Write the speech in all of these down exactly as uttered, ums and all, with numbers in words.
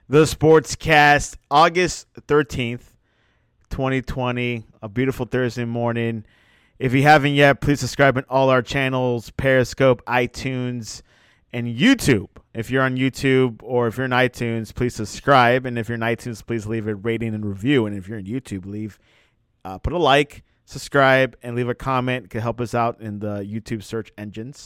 The Sportscast, August thirteenth, twenty twenty, a beautiful Thursday morning. If you haven't yet, please subscribe on all our channels, Periscope, iTunes, and YouTube. If you're on YouTube or if you're in iTunes, please subscribe. And if you're in iTunes, please leave a rating and review. And if you're in YouTube, leave uh, put a like, subscribe, and leave a comment. It can help us out in the YouTube search engines.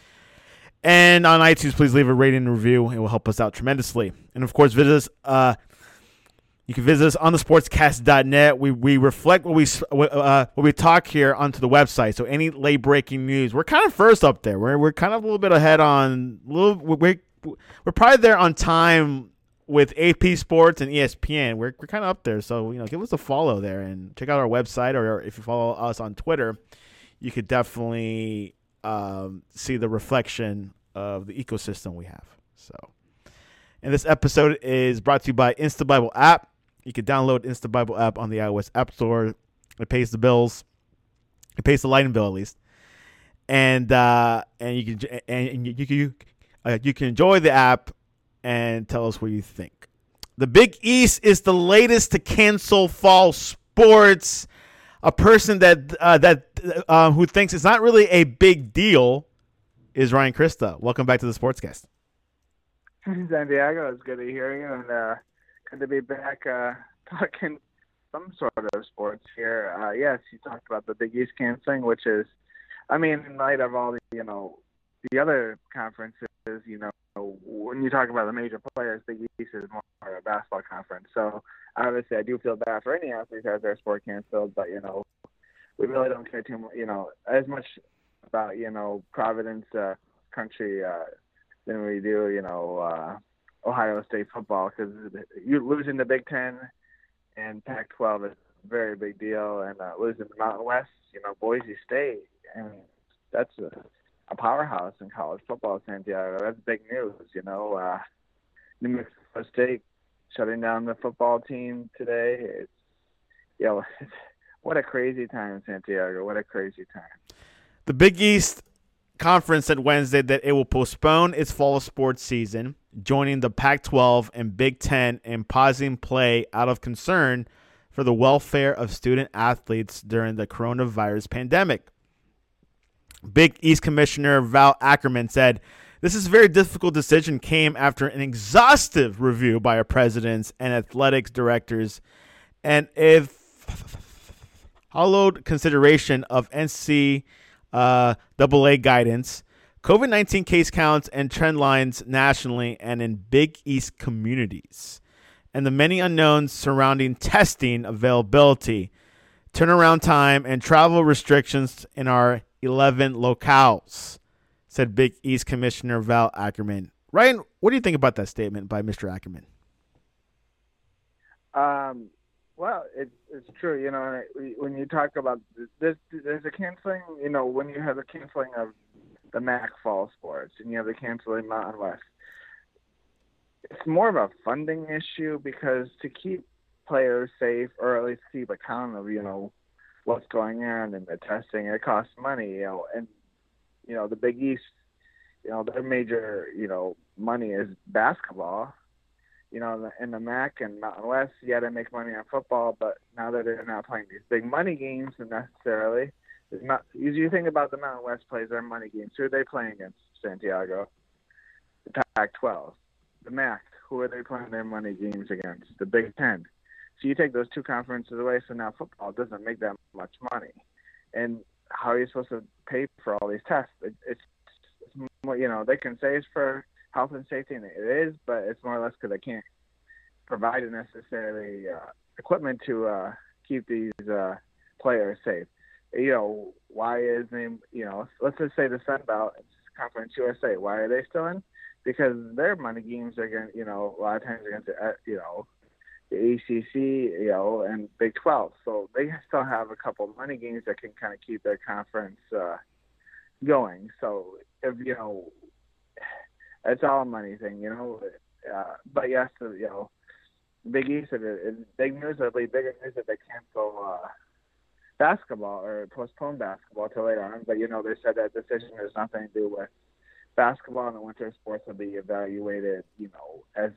And on iTunes, please leave a rating and review. It will help us out tremendously. And, of course, visit us. Uh, you can visit us on the sportscast dot net. We we reflect what we uh, what we talk here onto the website. So any late breaking news, we're kind of first up there. We're we're kind of a little bit ahead on a little. We're we're probably there on time with A P Sports and E S P N. We're we're kind of up there. So you know, give us a follow there and check out our website. Or if you follow us on Twitter, you could definitely. Um, see the reflection of the ecosystem we have. So, and this episode is brought to you by InstaBible app. You can download InstaBible app on the iOS App Store. It pays the bills. It pays the lighting bill at least, and uh, and you can and you you uh, you can enjoy the app and tell us what you think. The Big East is the latest to cancel fall sports. A person that uh, that uh, who thinks it's not really a big deal is Ryan Krista. Welcome back to the Sportscast. Santiago, it's good to hear you, and uh, good to be back uh, talking some sort of sports here. Uh, yes, you talked about the Big East canceling, which is, I mean, in light of all the, you know, the other conferences, you know, when you talk about the major players, Big East is more a basketball conference. So obviously, I do feel bad for any athlete that has their sport canceled, but you know, we really don't care too much, you know, as much about you know Providence uh, country uh, than we do, you know, uh, Ohio State football, because you losing the Big Ten and Pac twelve is a very big deal, and uh, losing the Mountain West, you know, Boise State, and that's a a powerhouse in college football, Santiago. That's big news, you know. Uh, New Mexico State shutting down the football team today. It's, you know, what a crazy time, Santiago. What a crazy time. The Big East Conference said Wednesday that it will postpone its fall sports season, joining the Pac twelve and Big Ten in pausing play out of concern for the welfare of student athletes during the coronavirus pandemic. Big East Commissioner Val Ackerman said, "This is a very difficult decision came after an exhaustive review by our presidents and athletics directors, and if hollowed consideration of N C double A guidance, COVID nineteen case counts and trend lines nationally and in Big East communities, and the many unknowns surrounding testing availability, turnaround time, and travel restrictions in our eleven locales," said Big East Commissioner Val Ackerman. Ryan, what do you think about that statement by Mister Ackerman? Um, well, it's it's true. You know, when you talk about this, there's a canceling. You know, when you have a canceling of the M A C fall sports and you have the canceling Mountain West, it's more of a funding issue, because to keep players safe, or at least keep account of, you know, what's going on and the testing, it costs money, you know, and, you know, the Big East, you know, their major, you know, money is basketball, you know, in the M A C and Mountain West, yeah, they make money on football, but now that they're not playing these big money games necessarily, it's not, you think about the Mountain West plays their money games, who are they playing against, Santiago? The Pac twelve. The M A C, who are they playing their money games against? The Big Ten. So you take those two conferences away, so now football doesn't make that much money. And how are you supposed to pay for all these tests? It, it's, it's more, you know, they can say it's for health and safety, and it is, but it's more or less because they can't provide necessarily uh, equipment to uh, keep these uh, players safe. You know, why is them, you know, let's just say the Sun Belt, Conference U S A, why are they still in? Because their money games are going to, you know, a lot of times against, uh, you know, the A C C, you know, and Big twelve. So they still have a couple of money games that can kind of keep their conference uh, going. So, if, you know, it's all a money thing, you know. Uh, but yes, you know, Big East, it, it, big news, it'll be bigger news if they cancel uh, basketball or postpone basketball till later on. But, you know, they said that decision has nothing to do with basketball, and the winter sports will be evaluated, you know, as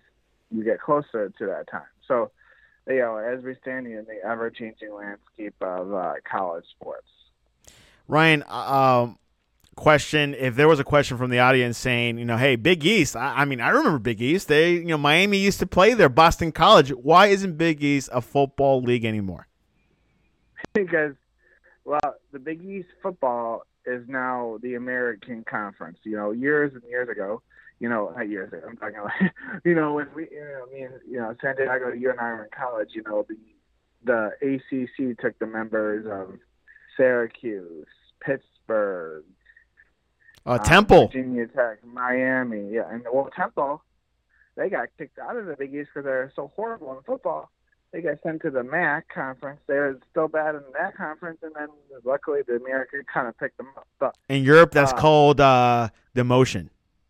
you get closer to that time. So, you know, as we stand in the ever-changing landscape of uh, college sports. Ryan, um, question: if there was a question from the audience saying, you know, hey, Big East. I, I mean, I remember Big East. They, you know, Miami used to play there. Boston College. Why isn't Big East a football league anymore? Because, well, the Big East football is now the American Conference. You know, years and years ago, you know, not years ago, I'm talking like, you know, when we, you know, me and, you know, Santiago, you and I were in college, you know, the, the A C C took the members of Syracuse, Pittsburgh, Uh, Temple. um, Virginia Tech, Miami, yeah. And, well, Temple, they got kicked out of the Big East because they're so horrible in football. They got sent to the M A C conference. They're still bad in that conference, and then luckily the American kind of picked them up. But, in Europe, that's uh, called uh, demotion.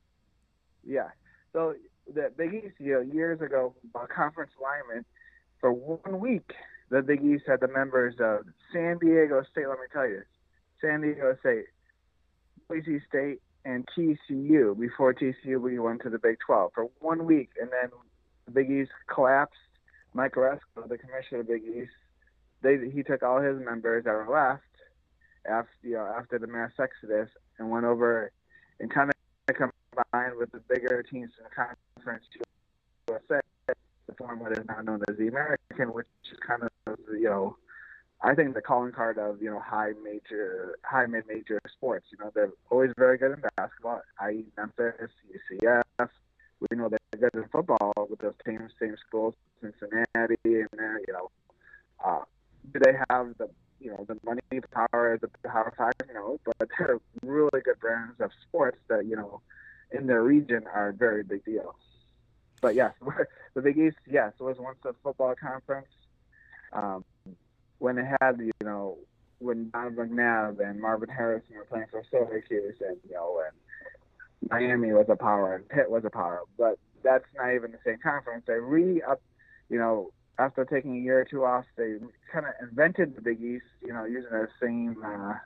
Yeah. So the Big East, you know, years ago, uh, conference alignment, for one week, the Big East had the members of San Diego State, let me tell you, San Diego State, Boise State, and T C U before T C U we went to the Big twelve for one week, and then the Big East collapsed. Mike Oresco, the commissioner of the Big East, they he took all his members that were left after you know after the mass exodus and went over and kind of combined with the bigger teams in the conference U S A to form what is now known as the American, which is kind of you know I think the calling card of you know high major, high mid major sports. You know they're always very good in basketball, that is. Memphis, U C F. We know they're good in football with those same same schools, Cincinnati, and then you know, uh, do they have the you know the money, the power, the power five? No, but they're really good brands of sports that you know in their region are a very big deal. But yes, the Big East, yes, was once a football conference. Um, when it had you know when Donovan McNabb and Marvin Harrison were playing for Syracuse, and you know and Miami was a power and Pitt was a power, but that's not even the same conference. They re up, you know, after taking a year or two off, they kind of invented the Big East, you know, using the same uh,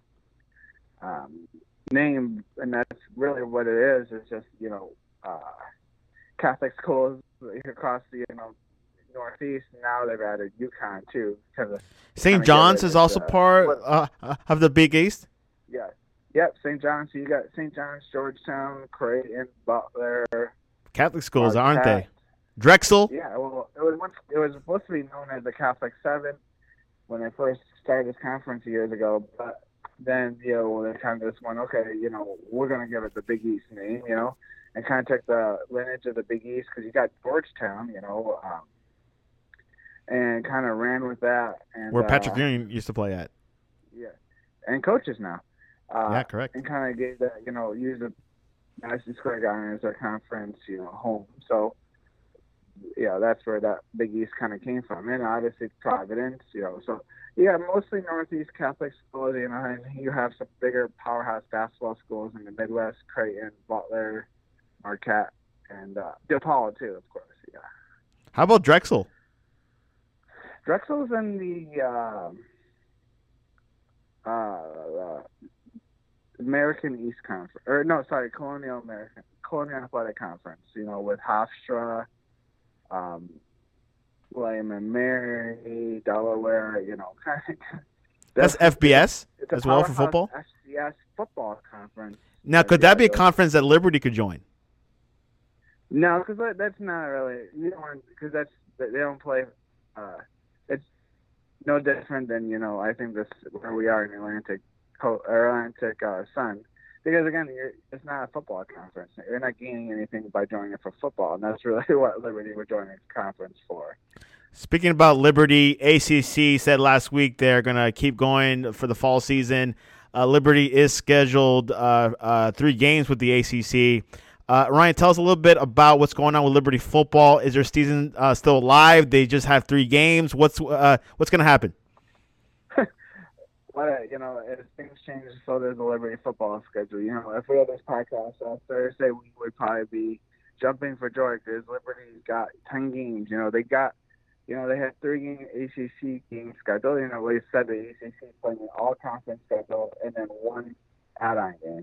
um, name, and that's really what it is. It's just you know, uh, Catholic schools across the you know Northeast. Now they've added UConn too, because Saint John's is also uh, part uh, of the Big East. Yeah. Yep, Saint John's. So you got Saint John's, Georgetown, Creighton, Butler. Catholic schools, Marquette. aren't they? Drexel. Yeah, well, it was once, it was supposed to be known as the Catholic Seven when they first started this conference years ago, but then you know they kind of just went, okay, you know, we're gonna give it the Big East name, you know, and kind of took the lineage of the Big East because you got Georgetown, you know, um, and kind of ran with that. And, Where Patrick uh, Ewing used to play at. Yeah, and coaches now. Uh, yeah, correct. And kind of gave that, you know, use the Madison Square Garden as their conference, you know, home. So, yeah, that's where that Big East kind of came from. And obviously Providence, you know. So, yeah, mostly Northeast Catholic schools, you know, and you have some bigger powerhouse basketball schools in the Midwest, Creighton, Butler, Marquette, and uh, DePaul, too, of course, yeah. How about Drexel? Drexel's in the uh, uh, uh, American East Conference, or no, sorry, Colonial American, Colonial Athletic Conference. You know, with Hofstra, um, William and Mary, Delaware. You know, kind of. That's F B S it's a as well for football. F C S football conference. Now, could that be a conference that Liberty could join? No, because that's not really. You don't because that's they don't play. Uh, it's no different than you know. I think this where we are in Atlantic. Atlantic uh, Sun, because again, you're, it's not a football conference. You're not gaining anything by joining it for football, and that's really what Liberty would join its conference for. Speaking about Liberty, A C C said last week they're going to keep going for the fall season. Uh, Liberty is scheduled uh, uh, three games with the A C C. Uh, Ryan, tell us a little bit about what's going on with Liberty football. Is their season uh, still alive? They just have three games. What's uh, what's going to happen? But, you know, as things change, so does the Liberty football schedule. You know, if we had this podcast on Thursday, we would probably be jumping for joy because Liberty's got ten games. You know, they got, you know, they had three game A C C games scheduled. You know, they said the A C C is playing an all-conference schedule and then one add-on game.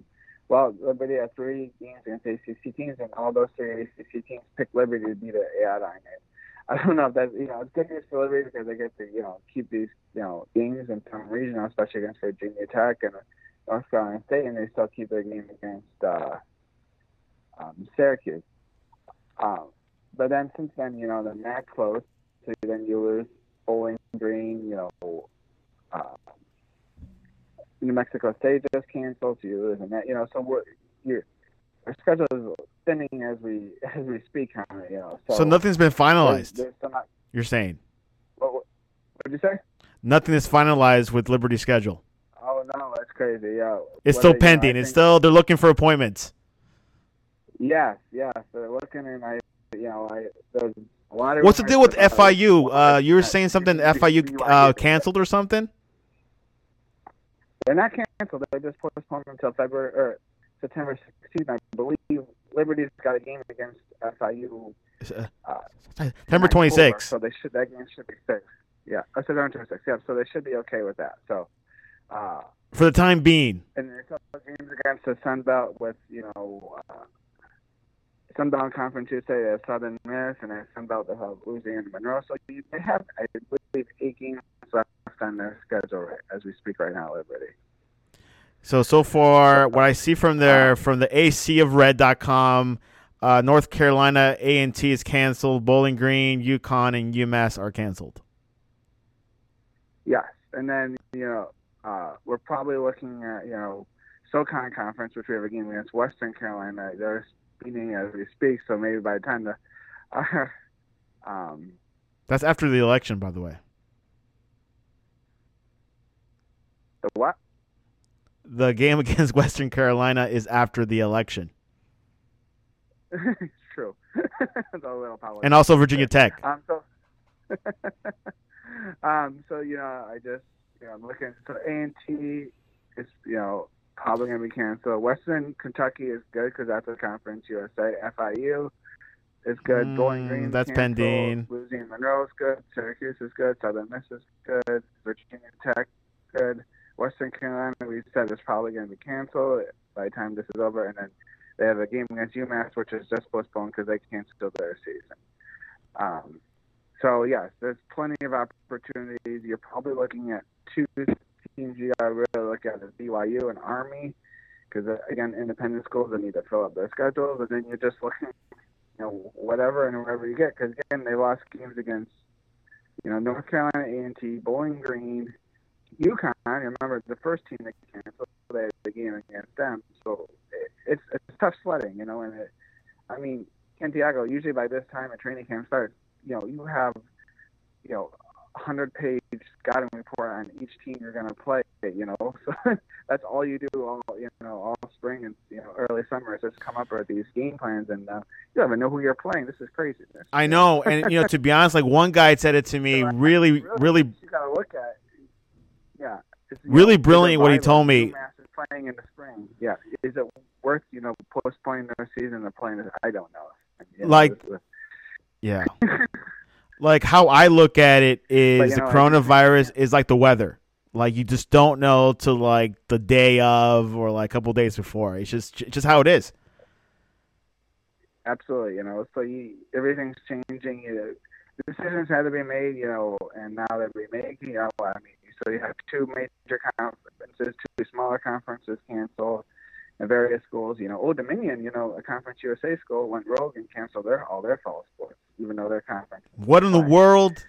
Well, Liberty had three games against A C C teams, and all those three A C C teams picked Liberty to be the A I. I don't know if that's, you know, it's good news for Liberty because they get to, you know, keep these, you know, games in some regional, especially against Virginia Tech and North Carolina State, and they still keep their game against uh, um, Syracuse. Um, but then since then, you know, the M A C closed, so then you lose Bowling Green, you know, uh, New Mexico State just canceled, so you lose in that, you know, so we're, you're, our schedule is thinning as we as we speak, kind of, you know. So, So nothing's been finalized. There's, there's not, You're saying what, what did you say? nothing is finalized with Liberty's schedule. Oh no, that's crazy. Yeah, It's What still I- you know, pending. I It's think- still they're looking for appointments. Yes, yes. They're looking, and I, you know, I there's a lot of. What's the deal with rumors F I U? about- Uh, you were saying something F I U uh, canceled or something? They're not canceled. They just postponed until February or September sixteenth. I believe Liberty's got a game against F I U. Uh, Uh, September twenty-sixth. So they should that game should be fixed. Yeah, oh, September twenty-sixth. Yeah, so they should be okay with that. So, uh, For the time being. and there's also games against the Sun Belt with you know uh, Sun Belt Conference U S A. They have Southern Miss, and then Sun Belt they have Louisiana Monroe. So you- they have, I believe, eight games left on their schedule right, as we speak right now, Liberty. So so far, what I see from there, from the A C of red dot com, uh, North Carolina A and T is canceled. Bowling Green, UConn, and UMass are canceled. Yes, and then you know uh, we're probably looking at you know SoCon Conference, which we have a game against Western Carolina. They're meeting as we speak, so maybe by the time the uh, um, That's after the election, by the way. the what? The game against Western Carolina is after the election. It's true. It's a little politics. And also Virginia Tech. Um, so, um, so you know, I just you know, I'm looking. So A and T is you know probably gonna be canceled. Western Kentucky is good because that's a conference U S A. F I U is good. Mm, Bowling Green that's canceled. pending. Louisiana Monroe is good. Syracuse is good. Southern Miss is good. Virginia Tech good. Western Carolina, we said, is probably going to be canceled by the time this is over, and then they have a game against UMass, which is just postponed because they canceled their season. Um, so yes, there's plenty of opportunities. You're probably looking at two teams you got to really look at: is B Y U and Army, because uh, again, independent schools that need to fill up their schedules, and then you're just looking, you know, whatever and wherever you get, because again, they lost games against, you know, North Carolina A and T, Bowling Green. UConn, remember the first team that canceled, they had the game against them. So it, it's it's tough sledding, you know. And it, I mean, Santiago, usually by this time a training camp starts, you know, you have, you know, a hundred page scouting report on each team you're going to play, you know. So that's all you do all, you know, all spring and, you know, early summer is just come up with these game plans, and uh, you don't even know who you're playing. This is craziness. I know. And, you know, to be honest, like one guy said it to me, really, really, you got to look at. Yeah. It's, you really know, brilliant what he rival told me. UMass is playing in the spring. Yeah. Is it worth, you know, postponing their season and playing this? I don't know. You know, Like, this- yeah. Like how I look at it is But, you the know, I coronavirus is like the weather. Like you just don't know till like the day of or like a couple days before. It's just it's just how it is. Absolutely. You know, so you, everything's changing. You know, decisions had to be made, you know, and now they're remaking. You know, I mean, so you have two major conferences, two smaller conferences canceled, and various schools. You know, Old Dominion, you know, a Conference U S A school went rogue and canceled their all their fall sports, even though their conference. What in the Fine. world?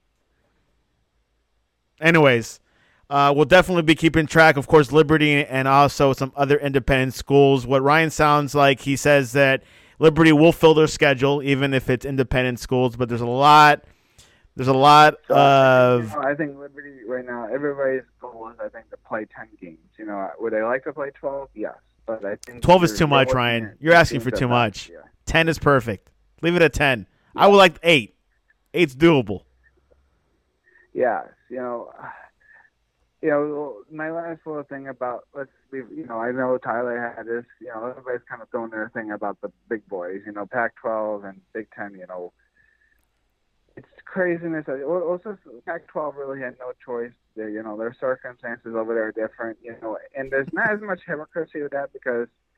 Anyways, uh, we'll definitely be keeping track, of course, Liberty and also some other independent schools. What Ryan sounds like, he says that Liberty will fill their schedule, even if it's independent schools. But there's a lot, there's a lot So of. you know, I think Liberty right now, everybody's goal is, I think, to play ten games. You know, would they like to play twelve? Yes, but I think twelve is you're- too you're much, looking Ryan. at You're asking teams for that too have- much. Yeah. ten is perfect. Leave it at ten. I would like eight. Eight's doable. Yes, you know, you know, my last little thing about let's be, you know, I know Tyler had this, you know, everybody's kind of throwing their thing about the big boys, you know, Pac twelve and Big Ten, you know, it's craziness. Also, Pac twelve really had no choice. There, you know, their circumstances over there are different, you know, and there's not as much hypocrisy with that because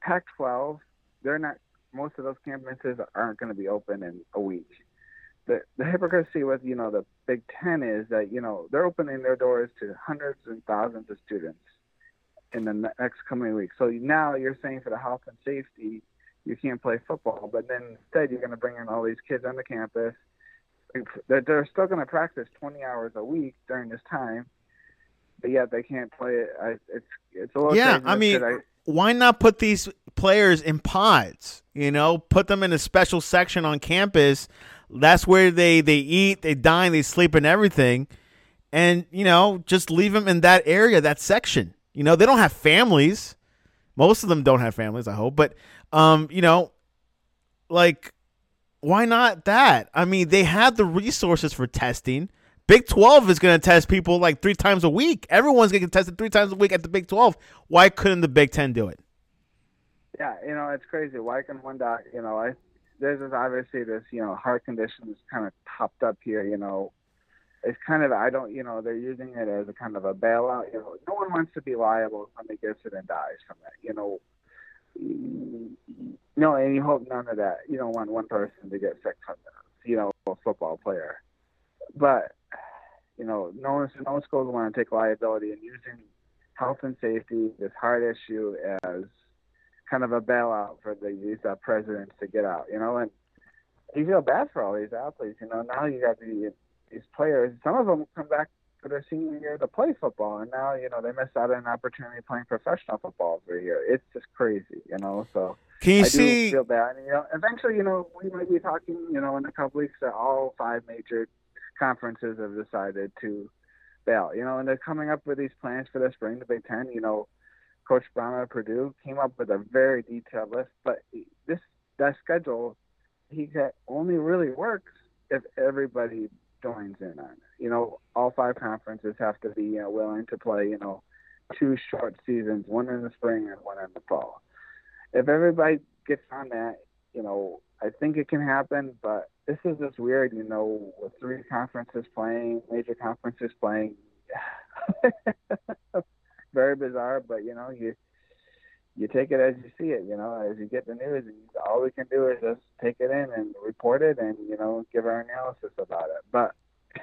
Pac twelve, they're not. Most of those campuses aren't going to be open in a week. The the hypocrisy with you know the Big Ten is that you know they're opening their doors to hundreds and thousands of students in the next coming week. So now you're saying for the health and safety, you can't play football, but then instead you're going to bring in all these kids on the campus. They're, they're still going to practice twenty hours a week during this time, but yet they can't play it. I, it's it's a little yeah. crazy I mean, I, why not put these players in pods? You know, put them in a special section on campus. That's where they, they eat, they dine, they sleep, and everything. And, you know, just leave them in that area, that section. You know, they don't have families. Most of them don't have families, I hope. But, um, you know, like, why not that? I mean, they have the resources for testing. Big twelve is going to test people like three times a week. Everyone's going to get tested three times a week at the Big twelve. Why couldn't the Big ten do it? Yeah, you know, it's crazy. Why can one doc, you know, I, there's this, obviously this, you know, heart condition that's kind of popped up here, you know. It's kind of, I don't, you know, they're using it as a kind of a bailout. You know, no one wants to be liable if somebody gets it and dies from it, you know. No, and you hope none of that. You don't want one person to get sick from it, you know, a football player. But, you know, no one, no schools want to take liability in using health and safety, this heart issue, as kind of a bailout for the, these uh, presidents to get out, you know. And you feel bad for all these athletes, you know. Now you got the, these players. Some of them come back for their senior year to play football, and now, you know, they miss out on an opportunity playing professional football for a year. It's just crazy, you know. So can you I see? do feel bad. And, you know, eventually, you know, we might be talking, you know, in a couple weeks that all five major conferences have decided to bail, you know, and they're coming up with these plans for the spring. The Big Ten, you know, Coach Brown at Purdue came up with a very detailed list, but this that schedule he got only really works if everybody joins in on it. You know, all five conferences have to be, you know, willing to play, you know, two short seasons, one in the spring and one in the fall. If everybody gets on that, you know, I think it can happen, but this is just weird, you know, with three conferences playing, major conferences playing. Very bizarre, but, you know, you you take it as you see it, you know, as you get the news, and all we can do is just take it in and report it and, you know, give our analysis about it. But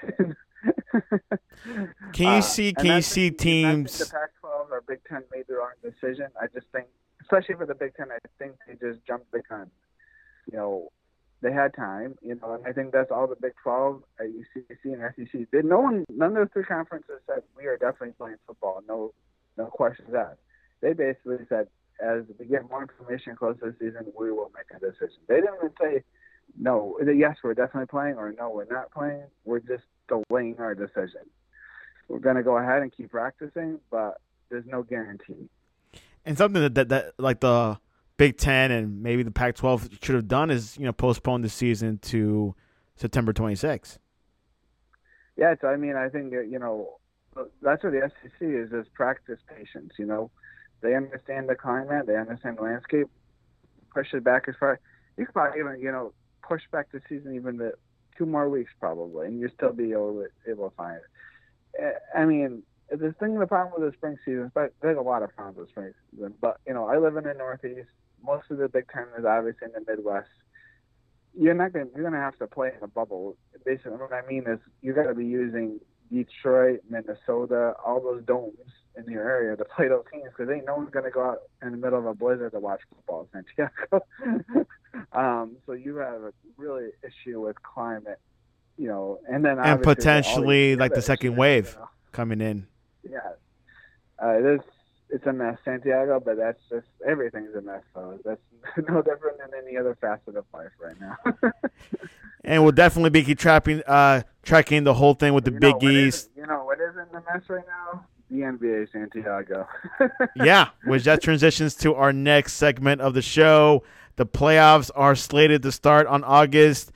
can you see, can you see teams? The Pac twelve or Big Ten made the wrong decision. I just think, especially for the Big Ten, I think they just jumped the gun. You know, they had time, you know, and I think that's all the Big twelve, uh, U C C, and S E C did. No one, none of the three conferences said we are definitely playing football. No, no questions asked. They basically said, as we get more information close to the season, we will make a decision. They didn't even say, no, yes, we're definitely playing, or no, we're not playing. We're just delaying our decision. We're going to go ahead and keep practicing, but there's no guarantee. And something that, that, that like the Big Ten and maybe the Pac twelve should have done is, you know, postpone the season to September twenty-sixth. Yeah, so I mean, I think, you know, that's what the S E C is, is practice patience, you know. They understand the climate. They understand the landscape. Push it back as far. You could probably even, you know, push back the season even the two more weeks probably, and you'll still be able to, able to find it. I mean, the thing, the problem with the spring season, but there's a lot of problems with spring season. But, you know, I live in the Northeast. Most of the Big Ten is obviously in the Midwest. You're not going. You're going to have to play in a bubble. Basically, what I mean is you got to be using Detroit, Minnesota, all those domes in your area to play those teams, because ain't no one's going to go out in the middle of a blizzard to watch football in Santiago. um, so you have a really issue with climate, you know, and then and potentially the like the second issues, wave you know. coming in. Yeah, uh, it is. It's a mess, Santiago, but that's just, everything's a mess, so that's no different than any other facet of life right now. And we'll definitely be keep trapping, uh, tracking the whole thing with the you Big know, East. You know what isn't a mess right now? The N B A Santiago. Yeah, which that transitions to our next segment of the show. The playoffs are slated to start on August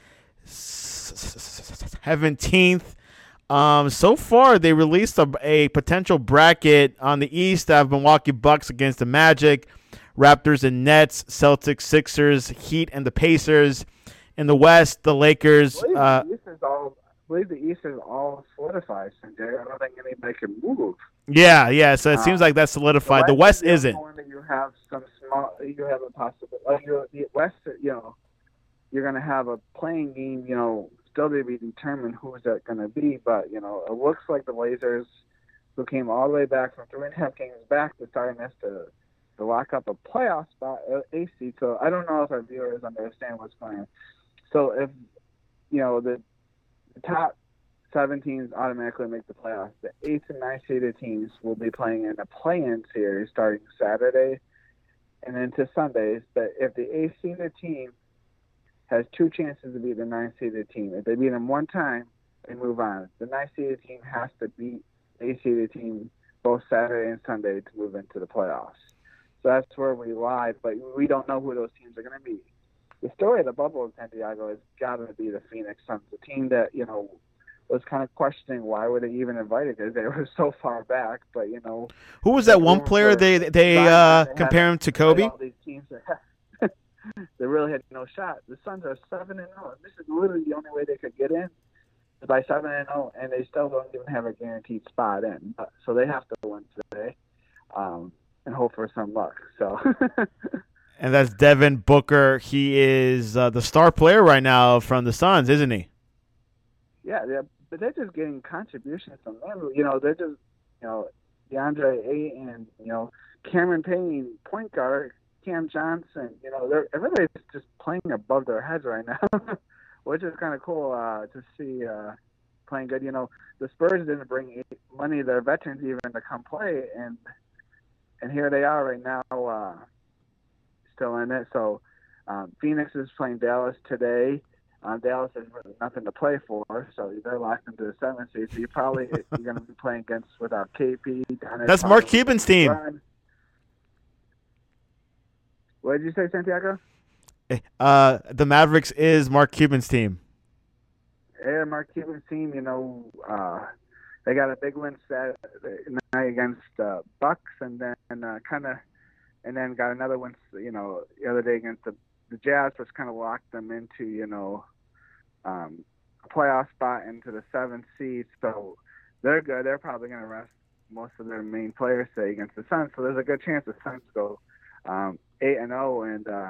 seventeenth. Um, so far, they released a, a potential bracket on the East. Have Milwaukee Bucks against the Magic, Raptors and Nets, Celtics, Sixers, Heat, and the Pacers. In the West, the Lakers. I believe, uh, the East is all, I believe the East is all solidified. Santiago. I don't think anybody can move. Yeah, yeah. So it seems uh, like that's solidified. The West, the West isn't. One that you have some small. You do have a possibility. Like, you the West, you know, you're going to have a playing game, you know, still to be determined who's that going to be. But, you know, it looks like the Blazers, who came all the way back from three and a half games back to starting this to, to lock up a playoff spot, uh, A seed. So I don't know if our viewers understand what's going on. So if, you know, the, the top seven teams automatically make the playoffs, the eighth and ninth seeded teams will be playing in a play-in series starting Saturday and into Sundays. But if the eighth seeded team has two chances to beat the ninth seeded team, if they beat them one time, they move on. The ninth seeded team has to beat the eighth seeded team both Saturday and Sunday to move into the playoffs. So that's where we lie, but we don't know who those teams are going to be. The story of the bubble in Santiago has got to be the Phoenix Suns, a team that, you know, was kind of questioning why were they even invited because they were so far back. But, you know, who was that one player they they uh, they compare him to Kobe? All these teams that they really had no shot. The Suns are seven and zero. This is literally the only way they could get in by seven and zero, and they still don't even have a guaranteed spot in. So they have to win today, um, and hope for some luck. So. And that's Devin Booker. He is uh, the star player right now from the Suns, isn't he? Yeah, yeah, but they're just getting contributions from them. You know, they're just, you know, DeAndre Ayton, you know, Cameron Payne, point guard, Cam Johnson. You know, they're everybody's just playing above their heads right now, which is kind of cool uh, to see uh, playing good. You know, the Spurs didn't bring money to their veterans even to come play, and and here they are right now. Uh, still in it. So um, Phoenix is playing Dallas today. Uh, Dallas has really nothing to play for, so they're locked into the seventh seed. So you probably you're going to be playing against without K P. Dennis, That's Mark Cuban's team. Run. What did you say, Santiago? Uh, the Mavericks is Mark Cuban's team. Yeah, Mark Cuban's team. You know, uh, they got a big win Saturday night against uh, Bucks, and then uh, kind of. And then got another one, you know, the other day against the, the Jazz, which kind of locked them into, you know, um, a playoff spot into the seventh seed. So they're good. They're probably going to rest most of their main players, say, against the Suns. So there's a good chance the Suns go um, eight and zero, and uh,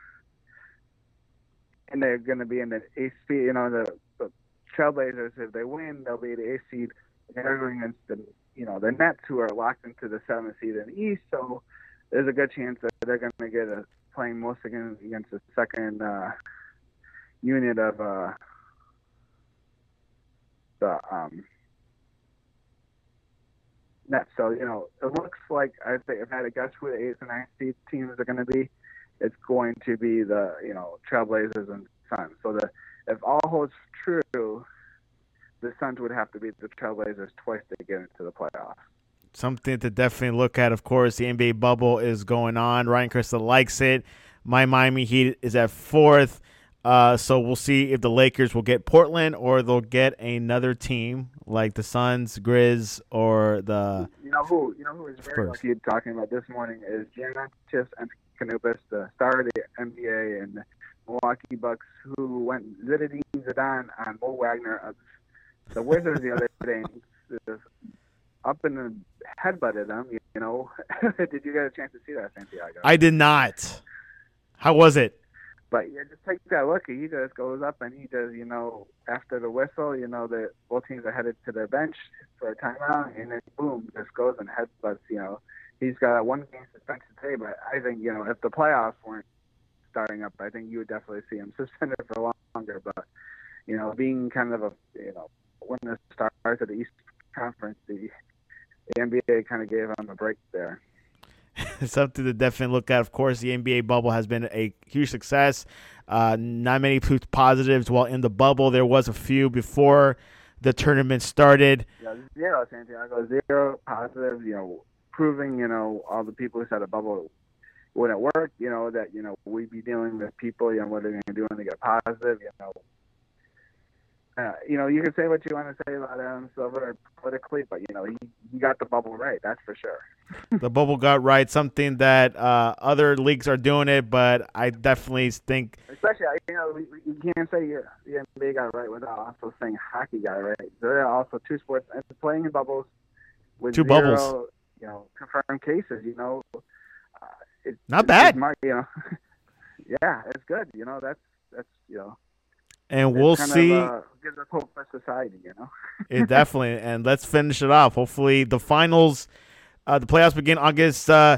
and they're going to be in the eighth seed. You know, the, the Trailblazers, if they win, they'll be the eighth seed. They're going against the, you know, the Nets, who are locked into the seventh seed in the East. So there's a good chance that they're going to get a, playing most against, against the second uh, unit of uh, the um, Nets. So, you know, it looks like, I think, if I had to guess who the eighth and ninth seed teams are going to be, it's going to be the, you know, Trailblazers and Suns. So the, if all holds true, the Suns would have to beat the Trailblazers twice to get into the playoffs. Something to definitely look at. Of course, the N B A bubble is going on. Ryan Crystal likes it. My Miami Heat is at fourth. Uh, so we'll see if the Lakers will get Portland or they'll get another team like the Suns, Grizz, or the. You know who? You know who is very lucky talking about this morning is Giannis Antetokounmpo, the star of the N B A and the Milwaukee Bucks, who went Zinedine Zidane on Mo Wagner of the Wizards the other day. Up in the headbutted them, you know. Did you get a chance to see that, Santiago? I did not. How was it? But yeah, just take that look. He just goes up and he does, you know, after the whistle, you know, the both teams are headed to their bench for a timeout, and then boom, just goes and headbutts. You know, he's got a one game suspension today, but I think, you know, if the playoffs weren't starting up, I think you would definitely see him suspended for longer. But you know, being kind of a, you know, one of the stars of the East Conference, the The N B A kind of gave him a break there. Something to definitely look at. Of course, the N B A bubble has been a huge success. Uh, not many positives while in the bubble. There was a few before the tournament started. Yeah, zero, Santiago. Zero positives, you know, proving, you know, all the people who said the bubble wouldn't work, you know, that, you know, we'd be dealing with people, you know, what they're going to do when they get positive, you know. Uh, you know, you can say what you want to say about Adam Silver politically, but, you know, he, he got the bubble right, that's for sure. The bubble got right, something that uh, other leagues are doing it, but I definitely think... Especially, you know, you can't say the N B A got right without also saying hockey got right. There are also two sports and playing in bubbles with two zero, bubbles. you know, confirmed cases, you know. Uh, it, Not it's, bad. It's my, you know, yeah, it's good. You know, that's that's you know, And we'll kind see. Of, uh, gives us hope for society. You know. It definitely. And let's finish it off. Hopefully, the finals, uh, the playoffs begin August uh,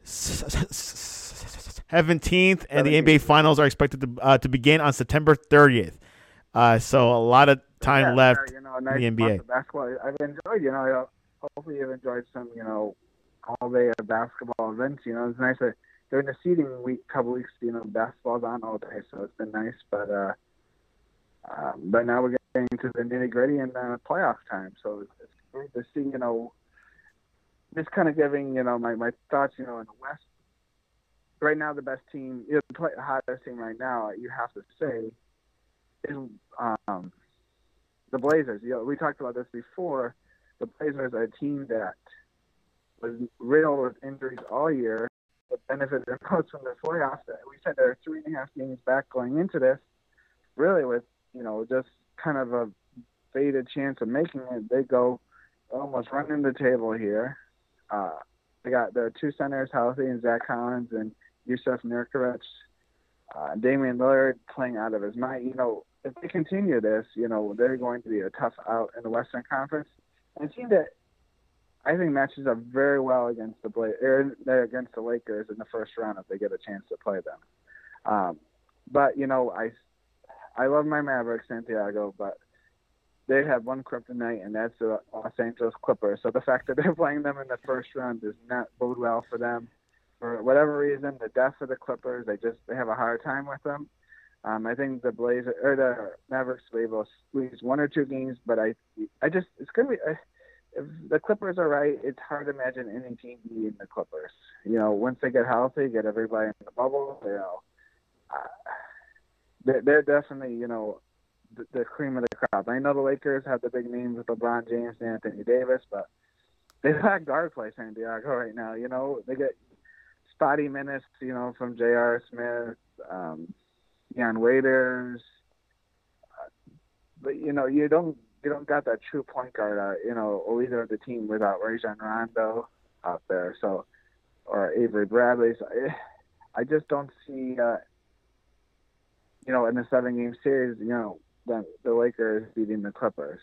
seventeenth, and the N B A finals are expected to uh, to begin on September thirtieth. Uh, so a lot of time yeah, left yeah, you know, a nice in the N B A. month of basketball. I've enjoyed. You know, hopefully you've enjoyed some. You know, all day of basketball events. You know, it's nice that during the seeding week, couple weeks, you know, basketball's on all day, so it's been nice. But uh, um, but now we're getting to the nitty gritty and uh, playoff time, so it's, it's great to see. You know, just kind of giving you know my, my thoughts. You know, in the West, right now the best team, you know, the play, hottest team right now, you have to say, is um, the Blazers. You know, we talked about this before. The Blazers are a team that was riddled with injuries all year, but benefited most from the playoffs. We said they're three and a half games back going into this, really with, you know, just kind of a faded chance of making it. They go almost running the table here. Uh, they got their two centers healthy, and Zach Collins and Yusuf Nurkic. Uh, Damian Lillard playing out of his mind. You know, if they continue this, you know, they're going to be a tough out in the Western Conference. And a team that I think matches up very well against the Bla- or they're against the Lakers in the first round if they get a chance to play them. Um, but you know, I I love my Mavericks, Santiago, but they have one kryptonite, and that's the Los Angeles Clippers. So the fact that they're playing them in the first round does not bode well for them. For whatever reason, the death of the Clippers, they just they have a hard time with them. Um, I think the Blazers or the Mavericks will be able to squeeze one or two games, but I I just it's gonna be. I, If the Clippers are right, it's hard to imagine any team beating the Clippers. You know, once they get healthy, get everybody in the bubble, you know, uh, they're, they're definitely, you know, the, the cream of the crop. I know the Lakers have the big names with LeBron James and Anthony Davis, but they lack guard play, Santiago, right now. You know, they get spotty minutes, you know, from J R. Smith, um, Deion Waiters. Uh, but, you know, you don't you don't got that true point guard, uh, you know, leader of the team without Rajon Rondo out there, so or Avery Bradley. So I, I just don't see, uh, you know, in the seven-game series, you know, the, the Lakers beating the Clippers.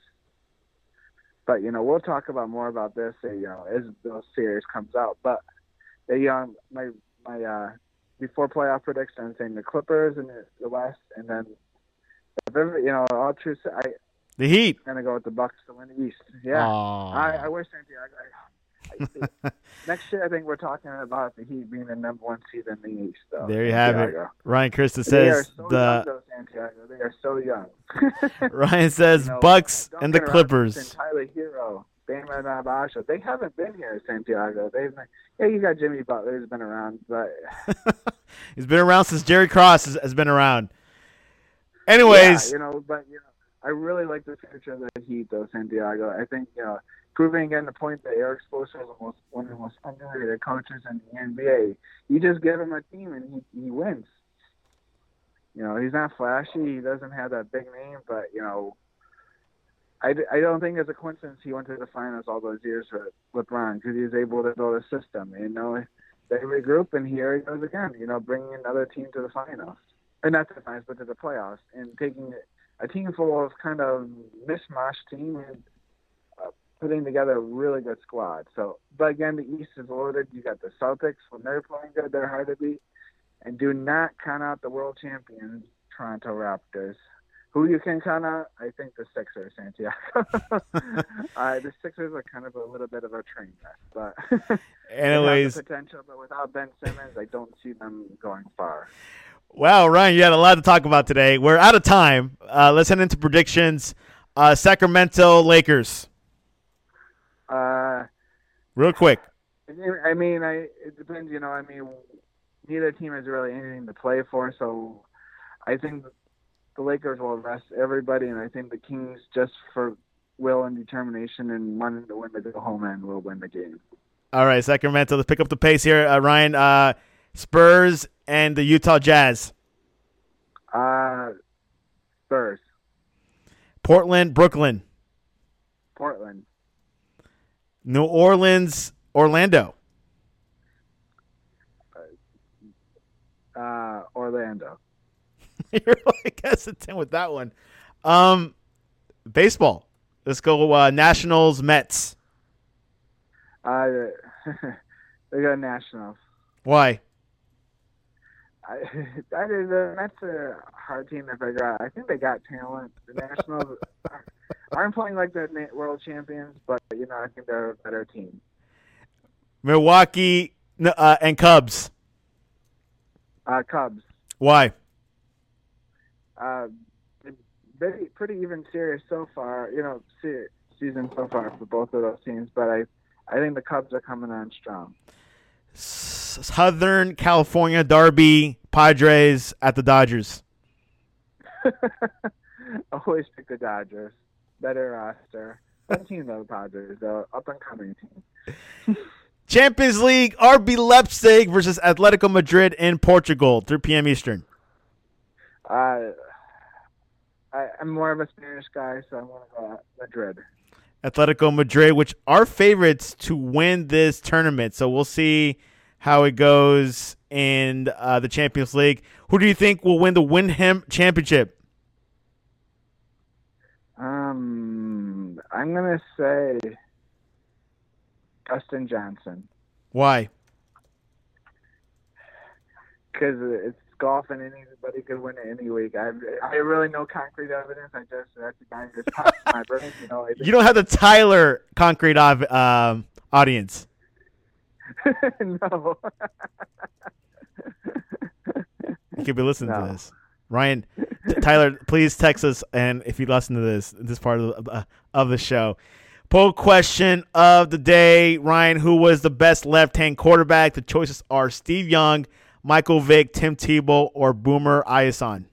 But you know, we'll talk about more about this, uh, you know, as the series comes out. But they, um, my my uh, before playoff prediction, I'm saying the Clippers in the, the West, and then if ever, you know, all true, I. The Heat. I'm gonna go with the Bucks to win the East. Yeah, I, I wish Santiago. I, I, next year, I think we're talking about the Heat being the number one seed in the East. Though, there you Santiago. have it. Ryan Krista says they are so the young, though, Santiago. They are so young. Ryan says you know, Bucks don't and the get around Clippers. And Tyler Hero, Bam Adebayo. They haven't been here, Santiago. They've been, yeah, you got Jimmy Butler who's been around, but he's been around since Jerry Cross has, has been around. Anyways, yeah, you know, but you know. I really like the future of the Heat, though, Santiago. I think, you know, proving again the point that Eric Spoelstra is almost one of the most underrated coaches in the N B A. You just give him a team and he, he wins. You know, he's not flashy. He doesn't have that big name, but, you know, I, I don't think it's a coincidence he went to the finals all those years with LeBron because he was able to build a system. You know, they regroup, and here he goes again, you know, bringing another team to the finals. Or not to the finals, but to the playoffs, and taking it. A team full of kind of mishmash team and uh, putting together a really good squad. So, but again, the East is loaded. You got the Celtics when they're playing good; they're hard to beat. And do not count out the world champions, Toronto Raptors. Who you can count out? I think the Sixers, Santiago. uh, the Sixers are kind of a little bit of a train wreck, but anyways, they have the potential. But without Ben Simmons, I don't see them going far. Wow, Ryan, you had a lot to talk about today. We're out of time. Uh, let's head into predictions. Uh, Sacramento Lakers. Uh, Real quick. I mean, I it depends. You know, I mean, neither team has really anything to play for, so I think the Lakers will rest everybody, and I think the Kings, just for will and determination and wanting to win the go home end, will win the game. All right, Sacramento. Let's pick up the pace here, uh, Ryan. Uh, Spurs and the Utah Jazz. Uh, Spurs. Portland, Brooklyn. Portland. New Orleans, Orlando. Uh, Uh, Orlando. You're like hesitant with that one. Um, baseball. Let's go. Uh, Nationals, Mets. Uh, they got Nationals. Why? I, I the Mets are a hard team to figure out. I think they got talent. The Nationals aren't playing like the world champions, but you know I think they're a better team. Milwaukee uh, and Cubs. Uh, Cubs. Why? Uh, very pretty even serious so far. You know, se- season so far for both of those teams, but I, I think the Cubs are coming on strong. Southern California Derby, Padres at the Dodgers. Always pick the Dodgers. Better roster. Fun team though, the Padres. Though up and coming team. Champions League, R B Leipzig versus Atletico Madrid in Portugal, three p.m. Eastern. Uh, I, I'm more of a Spanish guy, so I'm going to go Madrid. Atletico Madrid, which are favorites to win this tournament. So we'll see how it goes in uh, the Champions League. Who do you think will win the Wyndham Championship? Um, I'm going to say Dustin Johnson. Why? Because it's golf and anybody could win it any week. I I really no concrete evidence. I just that's the guy who just pops in my brain. You know, you don't have the Tyler concrete of, um, audience. No. You could be listening no. to this, Ryan. T- Tyler, please text us, and if you listen to this, this part of the, uh, of the show. Poll question of the day, Ryan. Who was the best left-hand quarterback? The choices are Steve Young, Michael Vick, Tim Tebow, or Boomer Esiason.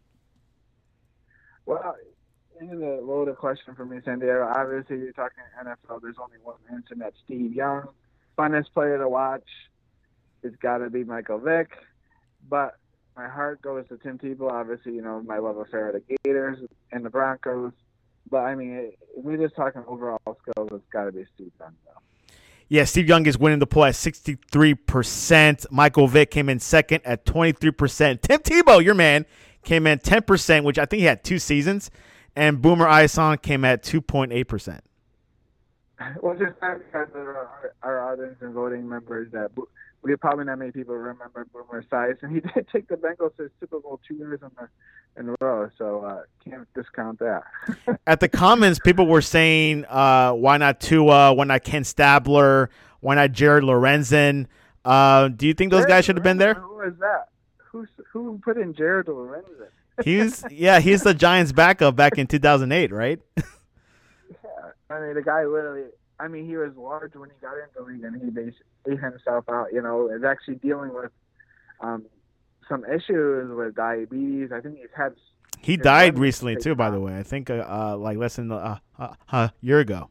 Well, this is a loaded question for me, Sandiego. Obviously, you're talking N F L. There's only one answer, and that's Steve Young. Funnest player to watch. It's got to be Michael Vick. But my heart goes to Tim Tebow. Obviously, you know, my love affair of the Gators and the Broncos. But, I mean, if we're just talking overall skills, it's got to be Steve Young, though. Yeah, Steve Young is winning the poll at sixty-three percent. Michael Vick came in second at twenty-three percent. Tim Tebow, your man, came in ten percent, which I think he had two seasons. And Boomer Esiason came at two point eight percent. Well, just because of our, our audience and voting members, that we probably not many people remember Boomer Esiason. He did take the Bengals to the Super Bowl two years in the in a row, so uh, can't discount that. At the comments, people were saying, uh, why not Tua? Why not Ken Stabler? Why not Jared Lorenzen? Uh, do you think those Jared guys should have been there? Who is that? Who's, who put in Jared Lorenzen? He's yeah, he's the Giants' backup back in two thousand eight, right? Yeah, I mean, the guy literally, I mean, he was large when he got into the league, and he basically ate himself out, you know, is actually dealing with um, some issues with diabetes. I think he's had. He died recently too, by the way. I think uh, uh like less than a uh, uh, year ago.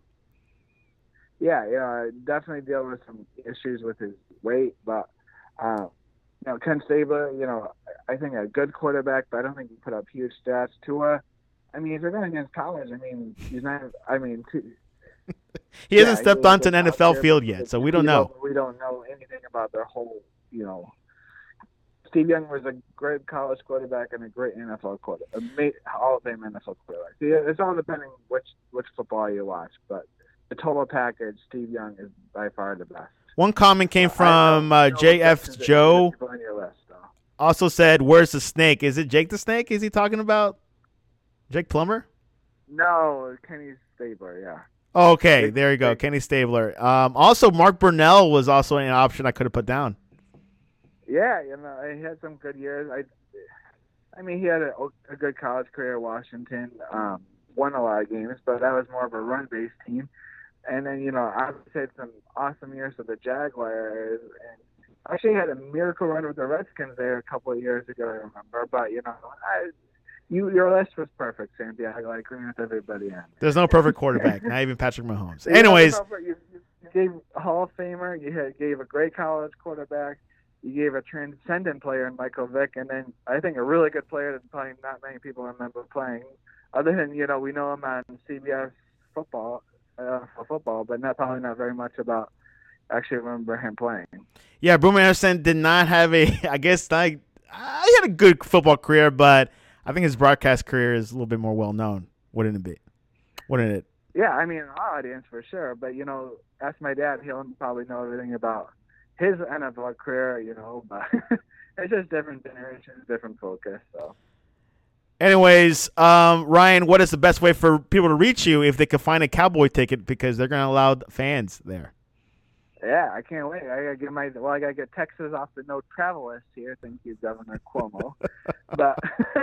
Yeah, yeah, definitely deal with some issues with his weight, but uh, you know, Ken Stabler, you know, I think a good quarterback, but I don't think he put up huge stats. Tua, I mean, if you're going against college, I mean, he's not. I mean, t- he hasn't yeah, stepped he onto an N F L there, field yet, so we don't know. We don't know anything about their whole, you know. Steve Young was a great college quarterback and a great N F L quarterback, a Hall of Fame N F L quarterback. See, it's all depending which which football you watch, but the total package, Steve Young is by far the best. One comment came from uh, J F Joe. List, also said, "Where's the snake? Is it Jake the Snake? Is he talking about Jake Plummer?" No, Kenny Stabler. Yeah. Oh, okay, Jake, there you go, Jake. Kenny Stabler. Um, also, Mark Burnell was also an option I could have put down. Yeah, you know, he had some good years. I, I mean, he had a, a good college career at Washington. Um, won a lot of games, but that was more of a run-based team. And then, you know, obviously had some awesome years with the Jaguars. And actually had a miracle run with the Redskins there a couple of years ago, I remember. But, you know, I, you, your list was perfect, Santiago. I agree with everybody on that. There's no perfect quarterback, not even Patrick Mahomes. Anyways. You, you gave a Hall of Famer. You had, gave a great college quarterback. You gave a transcendent player in Michael Vick. And then I think a really good player that probably not many people remember playing. Other than, you know, we know him on C B S football. Uh, for football, but not probably not very much about actually remember him playing. Yeah, Boomer Esiason did not have a. I guess I uh, he had a good football career, but I think his broadcast career is a little bit more well known. Wouldn't it be? Wouldn't it? Yeah, I mean, our audience for sure. But, you know, ask my dad. He'll probably know everything about his N F L career, you know. But it's just different generations, different focus. So, anyways, um, Ryan, what is the best way for people to reach you if they can find a Cowboy ticket because they're going to allow fans there? Yeah, I can't wait. I gotta get my well. I gotta get Texas off the no travel list here. Thank you, Governor Cuomo. But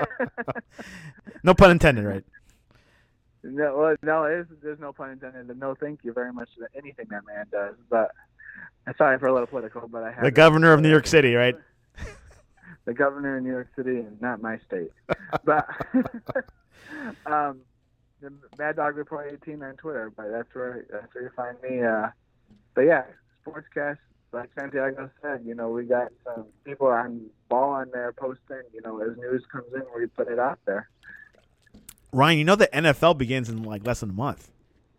no pun intended, right? No, well, no, there's, there's no pun intended. No, thank you very much for anything that man does. But I'm sorry for a little political, but I have the governor of New York City, right? The governor of New York City, and not my state. But um, the Mad Dog Report eighteen on Twitter. But that's where that's where you find me. Uh, but yeah. Sportscast, like Santiago said, you know, we got some people on ball on there posting, you know, as news comes in, we put it out there. Ryan, you know the N F L begins in like less than a month.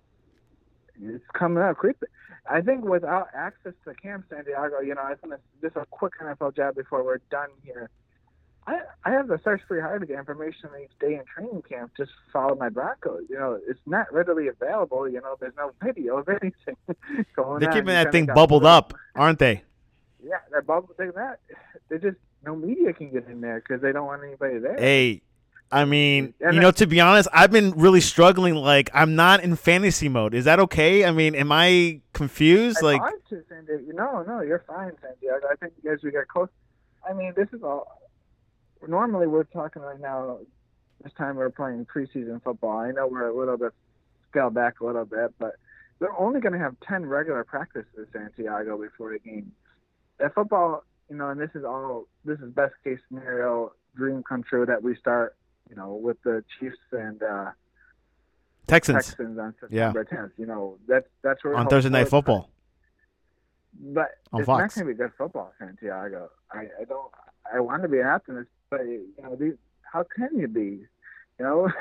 It's coming up quick. I think without access to Camp Santiago, you know, I think just a quick N F L jab before we're done here. I I have to search pretty hard to get information on each day in training camp. Just follow my Broncos. You know, it's not readily available. You know, there's no video of anything going on. They're keeping You that thing got bubbled up, aren't they? Yeah, that bubble thing. That they just no media can get in there because they don't want anybody there. Hey, I mean, And you know, to be honest, I've been really struggling. Like, I'm not in fantasy mode. Is that okay? I mean, am I confused? I Like, want to, Santiago. No, no, you're fine, Santiago. I think as we get close, I mean, this is all. Normally, we're talking right now. This time we're playing preseason football. I know we're a little bit scaled back a little bit, but they're only going to have ten regular practices, Santiago, before the game. That football, you know, and this is all. This is best case scenario, dream come true that we start, you know, with the Chiefs and uh, Texans. Texans on September yeah. tenth. You know, that's that's where on Thursday Night Football. But on it's Fox. Not going to be good football, Santiago. I, I don't. I want to be an optimist. But you know, these, how can you be? You know,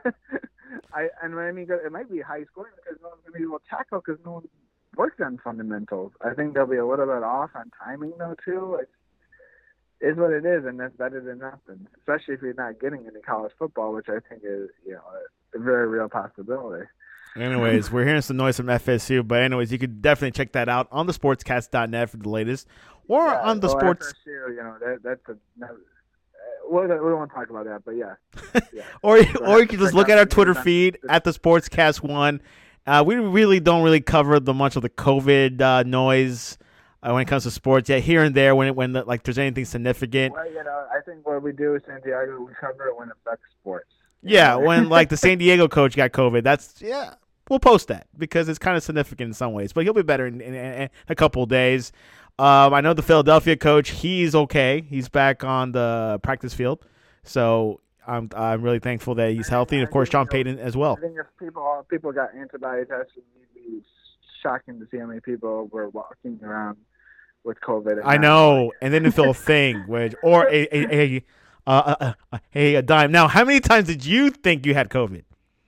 I and when I mean it might be high scoring because no one's going to be able to tackle because no one worked on fundamentals. I think they'll be a little bit off on timing though too. It's is what it is, and that's better than nothing. Especially if you're not getting any college football, which I think is you know a very real possibility. Anyways, we're hearing some noise from F S U, but anyways, you could definitely check that out on the sportscast dot net for the latest, or yeah, on the well, sports. F S U, you know, that, that's a. That, We don't, we don't want to talk about that, but yeah. yeah. or or you can just look at our Twitter feed at the Sportscast One. Uh, we really don't really cover the much of the COVID uh, noise uh, when it comes to sports. Yeah, here and there when it, when the, like there's anything significant. Well, you know, I think what we do, Santiago, we cover it when it affects sports. Yeah, when like the San Diego coach got COVID, that's yeah. We'll post that because it's kind of significant in some ways, but he'll be better in, in, in a couple of days. Um, I know the Philadelphia coach; he's okay. He's back on the practice field, so I'm I'm really thankful that he's healthy, and of course, Sean Payton as well. I think if people people got antibody tests, it'd be shocking to see how many people were walking around with COVID. I know, and then it's a thing, which or a a a, uh, a, a a dime. Now, how many times did you think you had COVID?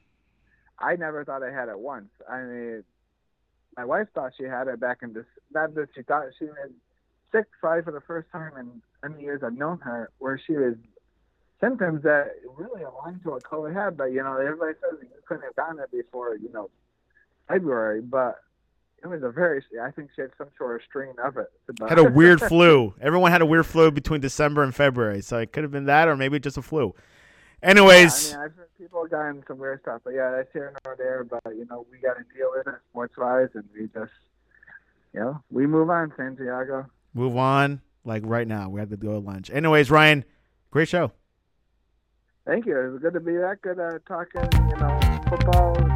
I never thought I had it once. I mean. My wife thought she had it back in this. Not that she thought she was sick, probably for the first time in any years I've known her, where she was symptoms that really aligned to what COVID had. But you know, everybody says you couldn't have gotten it before, you know, February. But it was a very. I think she had some sort of strain of it. But had a weird flu. Everyone had a weird flu between December and February, so it could have been that, or maybe just a flu. Anyways, yeah, I mean, I've heard people have gotten some weird stuff, but yeah, that's here nor there. But you know, we got to deal with it sports-wise, and we just, you know, we move on, Santiago. Move on, like right now. We have to go to lunch. Anyways, Ryan, great show. Thank you. It was good to be back. Good uh, talking, you know, football.